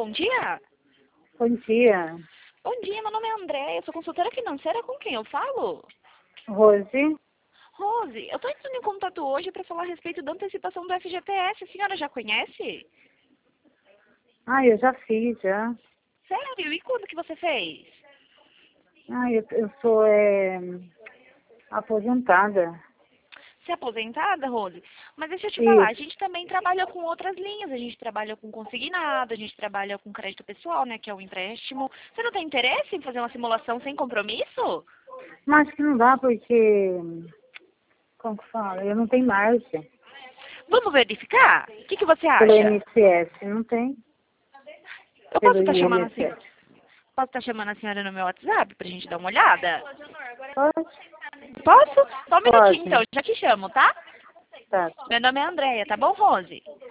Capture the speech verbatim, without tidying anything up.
bom dia. Bom dia. Bom dia, meu nome é André, eu sou consultora financeira, com quem eu falo? Rose? Rose, eu estou entrando em contato hoje para falar a respeito da antecipação do F G T S. A senhora já conhece? Ah, eu já fiz, já. Sério? E quando que você fez? Ah, eu, eu sou é, aposentada. Você é aposentada, Rose? Mas deixa eu te falar, a Isso. gente também trabalha com outras linhas. A gente trabalha com consignado, a gente trabalha com crédito pessoal, né, que é o empréstimo. Você não tem interesse em fazer uma simulação sem compromisso? Mas que não dá porque, como que fala? Eu não tenho margem. Vamos verificar? O que, que você Pelo acha? I N S S, não tem. Eu posso Pelo estar chamando assim? I N S S. Posso estar chamando a senhora no meu WhatsApp pra gente dar uma olhada? Pode? Posso? Só um minutinho, então. Pode. Já te chamo, tá? Tá. Meu nome é Andréia, tá bom, Rose?